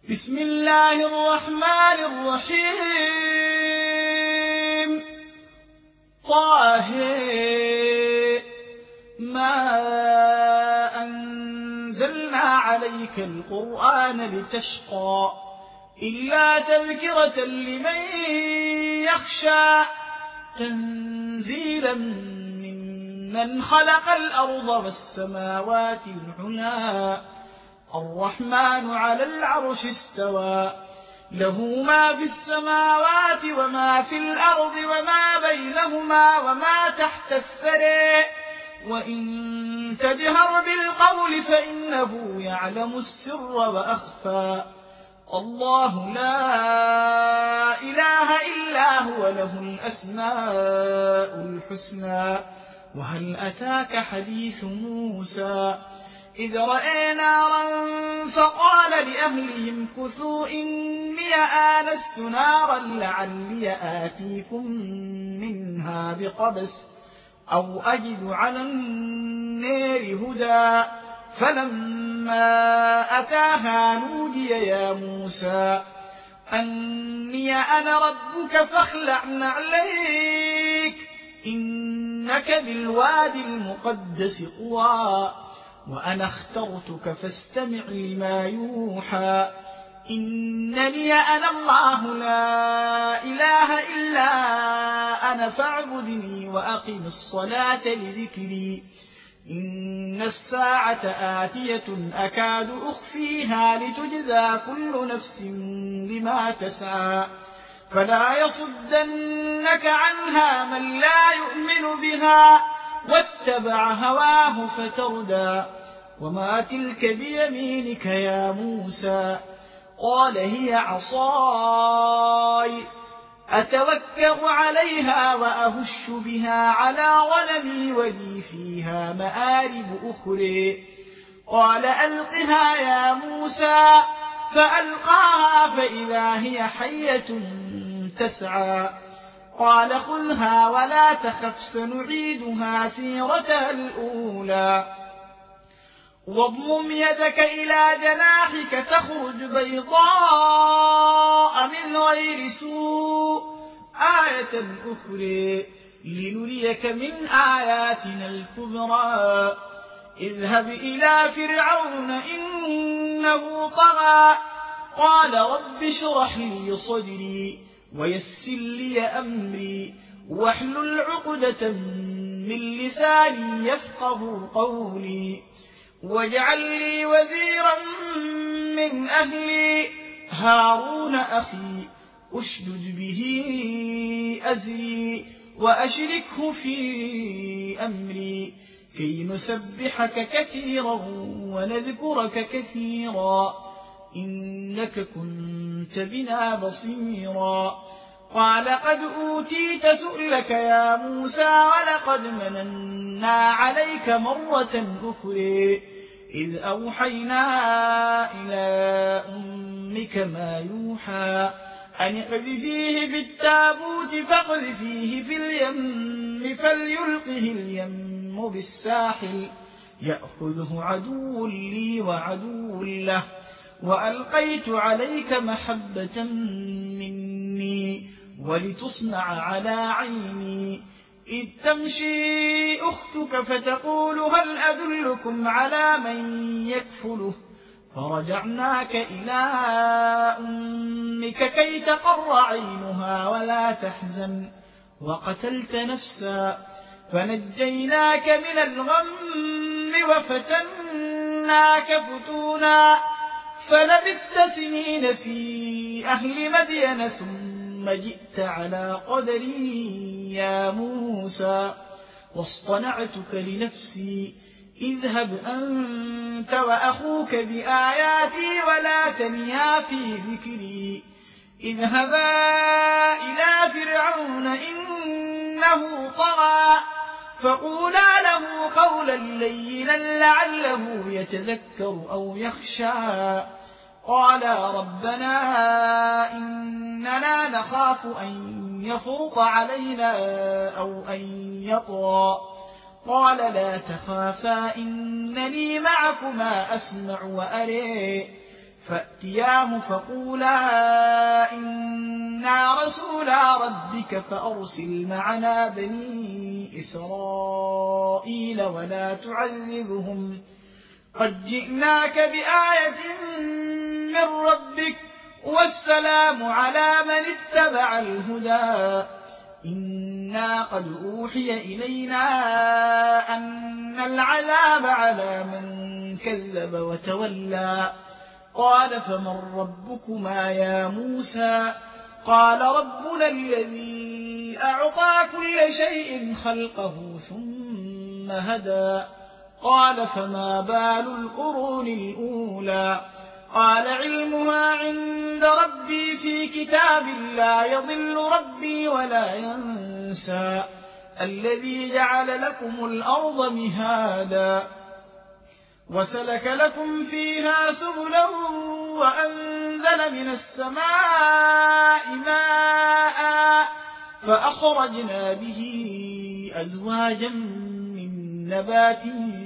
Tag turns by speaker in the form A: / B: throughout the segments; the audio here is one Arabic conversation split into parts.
A: بسم الله الرحمن الرحيم. طه ما أنزلنا عليك القرآن لتشقى إلا تذكرة لمن يخشى تنزيلا ممن خلق الأرض والسماوات العلى الرحمن على العرش استوى له ما في السماوات وما في الأرض وما بينهما وما تحت الثرى وإن تجهر بالقول فإنه يعلم السر وأخفى الله لا إله إلا هو له الأسماء الحسنى وهل أتاك حديث موسى إذ رأى نارا فقال لأهلهم كثوا إني آنست نارا لعلي آتيكم منها بقبس أو أجد على النار هدى فلما أتاها نودي يا موسى أني أنا ربك فاخلع نعليك إنك بالوادي المقدس طوى وأنا اخترتك فاستمع لما يوحى إنني أنا الله لا إله إلا أنا فاعبدني وأقم الصلاة لذكري إن الساعة آتية أكاد أخفيها لتجزى كل نفس بما تسعى فلا يصدنك عنها من لا يؤمن بها واتبع هواه فتردى وما تلك بيمينك يا موسى قال هي عصاي أتوكأ عليها وأهش بها على غنمي ولي فيها مآرب أخرى قال ألقها يا موسى فألقاها فإذا هي حية تسعى قال خذها ولا تخف سنعيدها سيرتها الأولى واضمم يدك إلى جناحك تخرج بيضاء من غير سوء آية أخرى لنريك من آياتنا الكبرى اذهب إلى فرعون إنه طغى قال رب اشرح لي صدري ويسر لي أمري واحلل عقدة من لساني يفقه قولي واجعل لي وزيرا من أهلي هارون أخي أشدد به أزري وأشركه في أمري كي نسبحك كثيرا ونذكرك كثيرا إنك كنت بنا بصيرا قال قد أوتيت سؤلك يا موسى ولقد مننا عليك مرة أخرى إذ أوحينا إلى أمك ما يوحى أن اقذفيه في التابوت فاقذفيه في اليم فليلقه اليم بالساحل يأخذه عدو لي وعدو له وألقيت عليك محبة مني ولتصنع على عيني إذ تمشي أختك فتقول هل أدلكم على من يكفله فرجعناك إلى أمك كي تقر عينها ولا تحزن وقتلت نفسا فنجيناك من الغم وفتناك فتونا فلبثت سنين في أهل مدين ثم جئت على قدري يا موسى واصطنعتك لنفسي اذهب أنت وأخوك بآياتي ولا تنيا في ذكري اذهبا إلى فرعون إنه طغى فقولا له قولا لينا لعله يتذكر أو يخشى قالا ربنا إننا نخاف أن يفرط علينا أو أن يطغى قال لا تخافا إنني معكما أسمع وأرى فأتياه فقولا إنا رسولا ربك فأرسل معنا بني إسرائيل ولا تعذبهم قد جئناك بآية من ربك والسلام على من اتبع الهدى إنا قد أوحي إلينا أن العذاب على من كذب وتولى قال فمن ربكما يا موسى قال ربنا الذي أعطى كل شيء خلقه ثم هدى قال فما بال القرون الأولى قال علمها عند ربي في كتاب لا يضل ربي ولا ينسى الذي جعل لكم الأرض مهادا وسلك لكم فيها سبلا وأنزل من السماء ماء فأخرجنا به أزواجا من نبات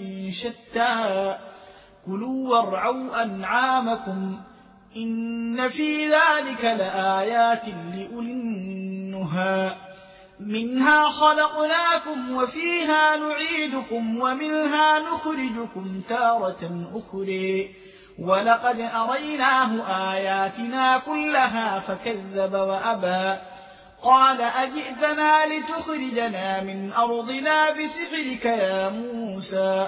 A: شتى كلوا وارعوا أنعامكم إن في ذلك لآيات لأولي النهى منها خلقناكم وفيها نعيدكم ومنها نخرجكم تارة أخرى ولقد أريناه آياتنا كلها فكذب وأبى قال أجئتنا لتخرجنا من أرضنا بسحرك يا موسى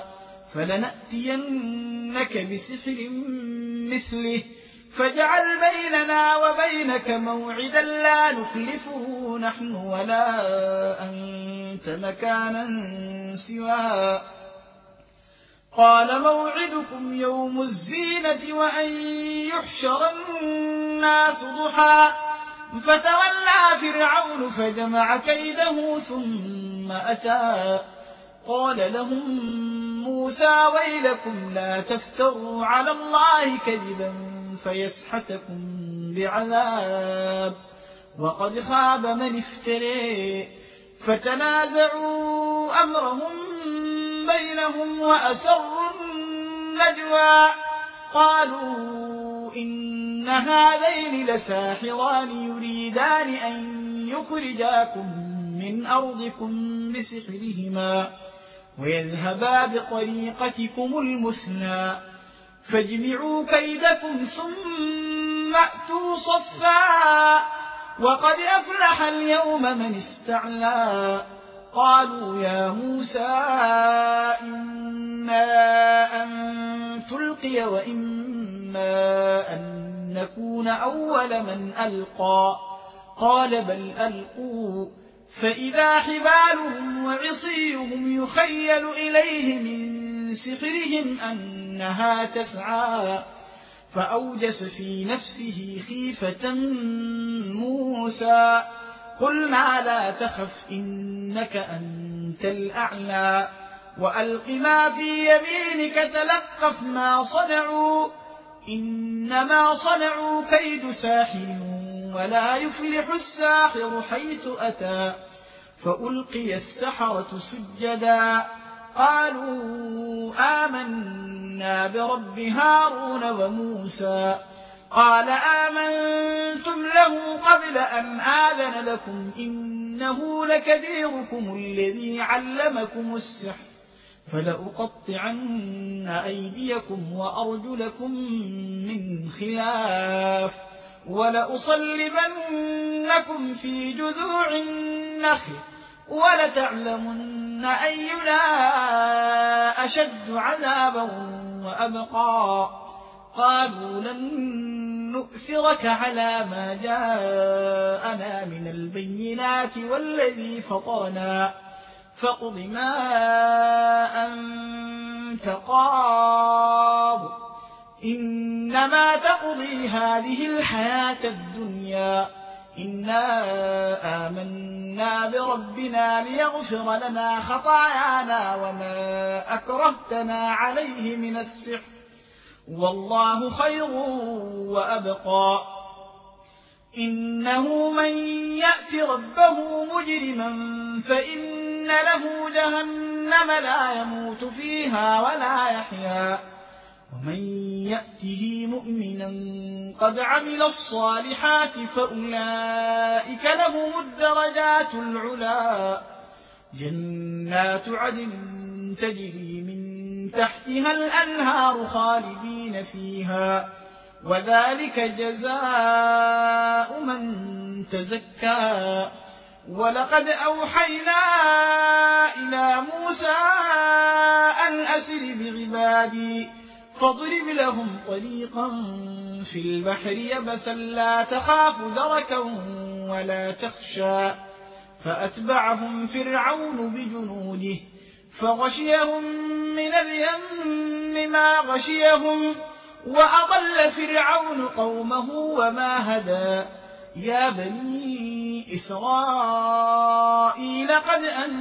A: فلنأتينك بسحر مثله فاجعل بيننا وبينك موعدا لا نخلفه نحن ولا أنت مكانا سواه قال موعدكم يوم الزينة وأن يحشر الناس ضحى فتولى فرعون فجمع كيده ثم أتى قال لهم موسى ويلكم لا تفتروا على الله كذبا فيسحتكم بعذاب وقد خاب من افتري فتنازعوا أمرهم بينهم وأسروا النجوى قالوا إن هذين لساحران يريدان أن يخرجاكم من أرضكم بسحرهما ويذهبا بطريقتكم المثلى فاجمعوا كيدكم ثم أتوا صفا وقد أفلح اليوم من استعلى قالوا يا موسى إما أن تلقي وإما أن نكون أول من ألقى قال بل ألقوا فإذا حبالهم وعصيهم يخيل إليه من سحرهم أنها تسعى فأوجس في نفسه خيفة موسى قلنا لا تخف إنك أنت الأعلى وألق ما في يمينك تلقف ما صنعوا إنما صنعوا كيد ساحر ولا يفلح الساحر حيث أتى فألقي السحرة سجدا قالوا آمنا برب هارون وموسى قال آمنتم له قبل أن آذن لكم إنه لكبيركم الذي علمكم السحر فلأقطعن أيديكم وأرجلكم من خلاف ولأصلبنكم في جذوع النخل ولتعلمن أينا أشد عذابا وأبقى قالوا لن نؤثرك على ما جاءنا من البينات والذي فطرنا فاقض ما أنت قاض إنما تقضي هذه الحياة الدنيا إنا آمنا بربنا ليغفر لنا خطايانا وما أكرهتنا عليه من السحر والله خير وأبقى إنه من يأت ربه مجرما فإن له جهنم لا يموت فيها ولا يحيا ومن يأته مؤمنا قد عمل الصالحات فأولئك لهم الدرجات العلى جنات عدن تجري من تحتها الأنهار خالدين فيها وذلك جزاء من تزكى ولقد أوحينا إلى موسى أن أسر بعبادي فاضرب لهم طريقا في البحر يبسا لا تخاف دركا ولا تخشى فأتبعهم فرعون بجنوده فغشيهم من اليم ما غشيهم وأضل فرعون قومه وما هدى يا بني إسرائيل قد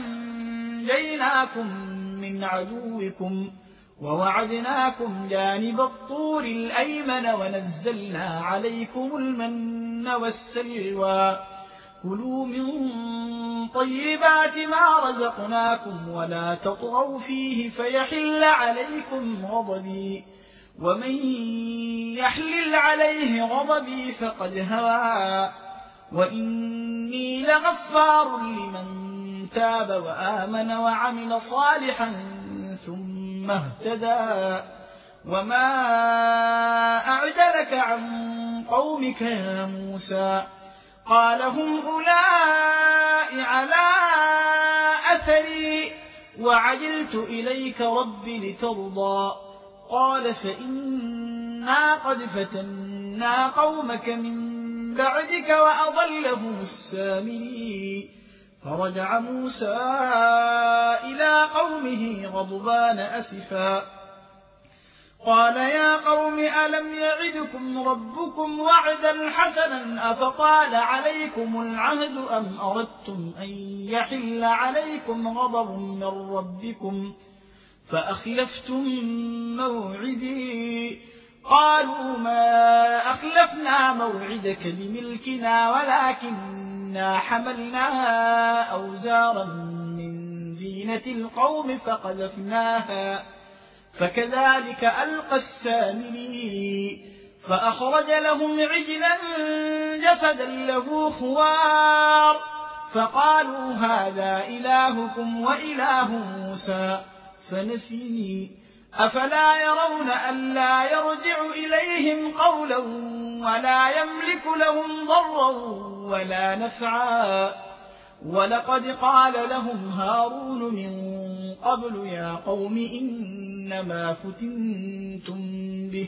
A: أنجيناكم من عدوكم ووعدناكم جانب الطور الأيمن ونزلنا عليكم المن والسلوى كلوا من طيبات ما رزقناكم ولا تطغوا فيه فيحل عليكم غضبي ومن يحلل عليه غضبي فقد هوى وإني لغفار لمن تاب وآمن وعمل صالحا ثم اهتدى وما أعجلك عن قومك يا موسى قال هم أولئك على أثري وعجلت إليك رب لترضى قال فإنا قد فتنا قومك من بعدك وأضلهم السامري فرجع موسى إلى قومه غضبان أسفا قال يا قوم ألم يعدكم ربكم وعدا حسنا أفطال عليكم العهد أم أردتم أن يحل عليكم غضب من ربكم فأخلفتم موعدي قالوا ما أخلفنا موعدك بملكنا ولكننا حملنا أوزارا من زينة القوم فقذفناها فكذلك ألقى السامري فأخرج لهم عجلا جسدا له خوار فقالوا هذا إلهكم وإله موسى فنسي أفلا يرون ألا يرجع إليهم قولا ولا يملك لهم ضرا ولا نفعا ولقد قال لهم هارون من قبل يا قوم إنما فتنتم به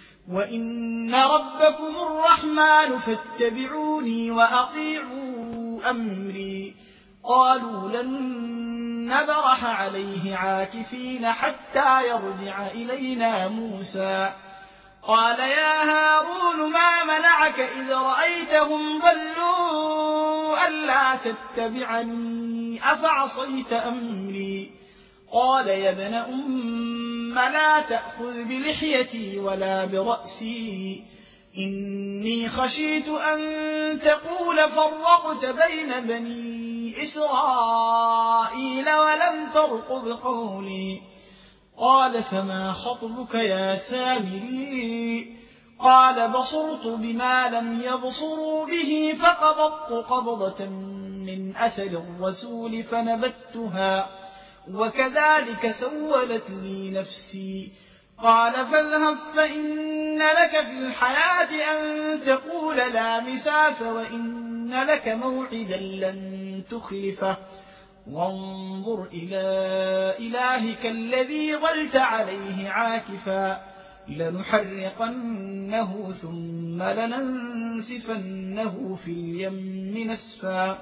A: وإن ربكم الرحمن فاتبعوني وأطيعوا أمري قالوا لن نبرح عليه عاكفين حتى يرجع إلينا موسى قال يا هارون ما منعك إذ رأيتهم ضلوا ألا تتبعني أفعصيت أمري قال يا ابن أم لا تأخذ بلحيتي ولا برأسي إني خشيت أن تقول فرقت بين بني إسرائيل ولم ترقب قولي قال فما خطبك يا سامري قال بصرت بما لم يبصروا به فقبضت قبضة من أثر الرسول فنبتها وكذلك سولت لي نفسي قال فاذهب فإن لك في الحياة أن تقول لا مساس وإن لك موعدا لن تخلفه وانظر إلى إلهك الذي ظلت عليه عاكفا لنحرقنه ثم لننسفنه في اليم نسفا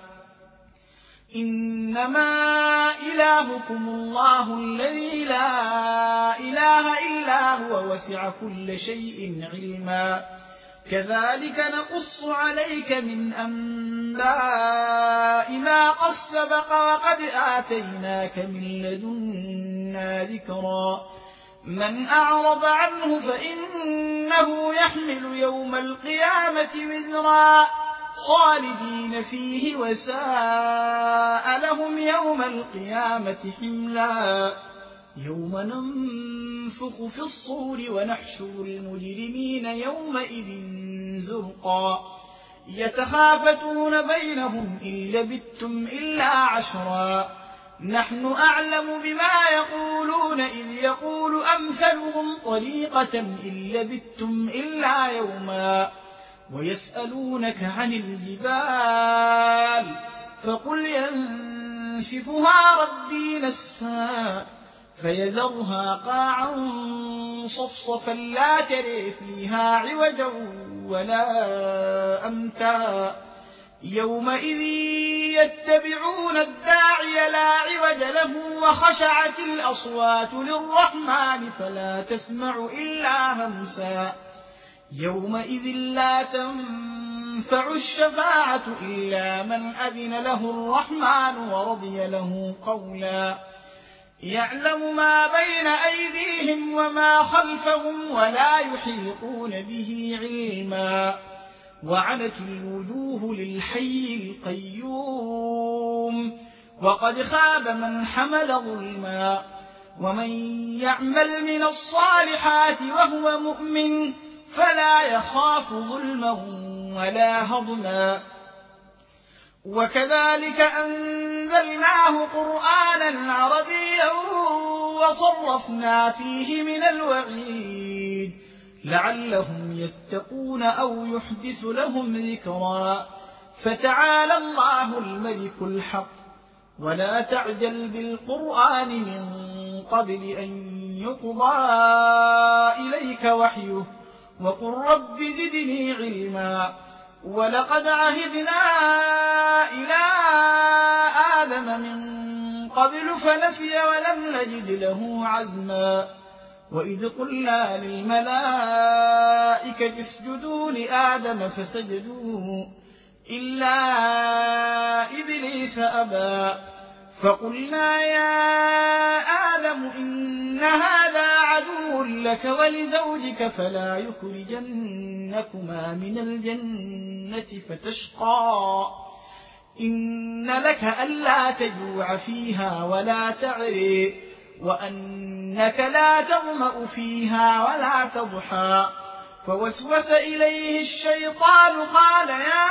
A: إنما إلهكم الله الذي لا إله إلا هو وسع كل شيء علما كذلك نقص عليك من أنباء ما قد سبق وقد آتيناك من لدنا ذكرا من أعرض عنه فإنه يحمل يوم القيامة وزرا خالدين فيه وساء لهم يوم القيامة حملا يوم ننفخ في الصور ونحشر المجرمين يومئذ زرقا يتخافتون بينهم إن لبثتم إلا عشرا نحن أعلم بما يقولون إذ يقول أمثلهم طريقة إن لبثتم إلا يوما ويسألونك عن الجبال فقل ينسفها ربي نسفا فيذرها قاعا صفصفا لا ترى فيها عوجا ولا أمتا يومئذ يتبعون الداعي لا عوج له وخشعت الأصوات للرحمن فلا تسمع إلا همسا يومئذ لا تنفع الشفاعة إلا من أذن له الرحمن ورضي له قولا يعلم ما بين أيديهم وما خلفهم ولا يحيطون به علما وعنت الوجوه للحي القيوم وقد خاب من حمل ظلما ومن يعمل من الصالحات وهو مؤمن فلا يخاف ظلما ولا هضما وكذلك أنزلناه قرآنا عربيا وصرفنا فيه من الوعيد لعلهم يتقون أو يحدث لهم ذكرا فتعالى الله الملك الحق ولا تعجل بالقرآن من قبل أن يقضى إليك وحيه وقل رب زدني علما ولقد عهدنا إلى آدم من قبل فنسي ولم نجد له عزما وإذ قلنا للملائكة اسجدوا لآدم فسجدوا إلا إبليس أبى فقلنا يا آدم إن هذا عدو لك ولزوجك فلا يخرجنكما من الجنة فتشقى إن لك ألا تجوع فيها ولا تعري وأنك لا تظمأ فيها ولا تضحى فوسوس إليه الشيطان قال يا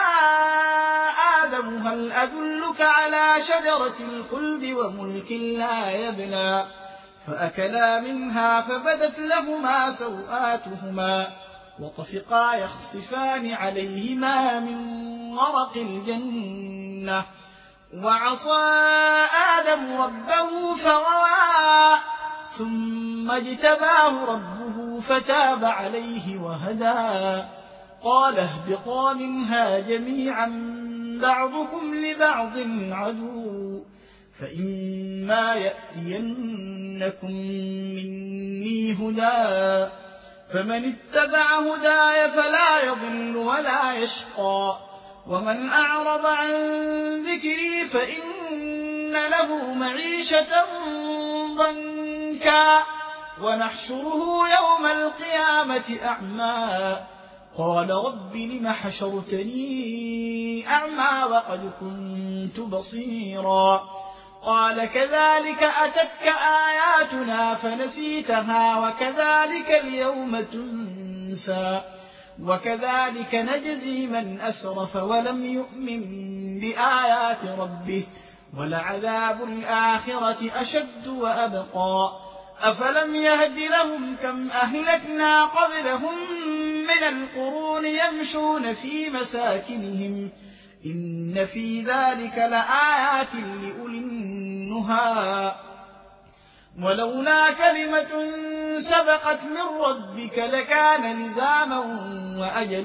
A: آدم هل أدلك على شجرة الخلد وملك لا يبلى فأكلا منها فبدت لهما سوآتهما وطفقا يخصفان عليهما من ورق الجنة وعصى آدم ربه فغوى ثم اجتباه ربه فتاب عليه وهدى قال اهبطا منها جميعا بعضكم لبعض عدو فإما يأتينكم مني هدى فمن اتبع هداي فلا يضل ولا يشقى ومن أعرض عن ذكري فإن له معيشة ضنكا ونحشره يوم القيامة أعمى قال رب لم حشرتني أعمى وقد كنت بصيرا قال كذلك أتتك آياتنا فنسيتها وكذلك اليوم تنسى وكذلك نجزي من أسرف ولم يؤمن بآيات ربه ولعذاب الآخرة أشد وأبقى أفلم يهد لهم كم أهلكنا قبلهم من القرون يمشون في مساكنهم إن في ذلك لآيات لأولي النهى ولولا كلمة سبقت من ربك لكان لزاما وأجل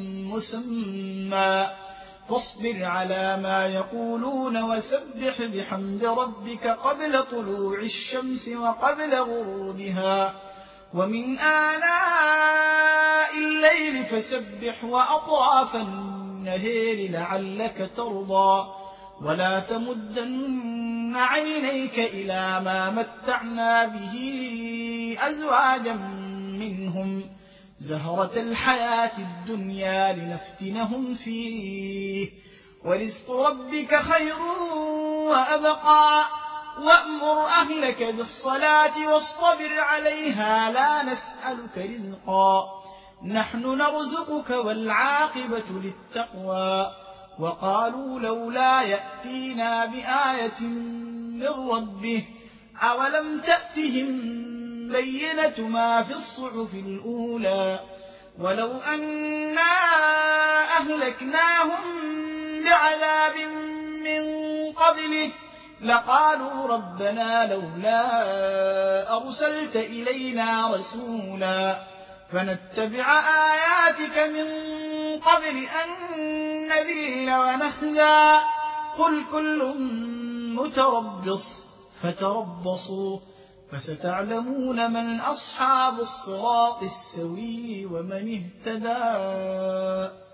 A: مسمى فاصبر على ما يقولون وسبح بحمد ربك قبل طلوع الشمس وقبل غروبها ومن آناء الليل فسبح وأطراف النهار لعلك ترضى ولا تمدن عينيك إلى ما متعنا به أزواجا منهم زهرة الحياة الدنيا لنفتنهم فيه ورزق ربك خير وأبقى وأمر أهلك بالصلاة واصطبر عليها لا نسألك رزقا نحن نرزقك والعاقبة للتقوى وقالوا لولا يأتينا بآية من ربه أولم تأتهم بينة ما في الصحف الأولى ولو أنا أهلكناهم بعذاب من قبله لقالوا ربنا لولا أرسلت إلينا رسولا فنتبع آياتك من قبل أن نذل ونخزى قل كل متربص فتربصوا فستعلمون من أصحاب الصراط السوي ومن اهتدى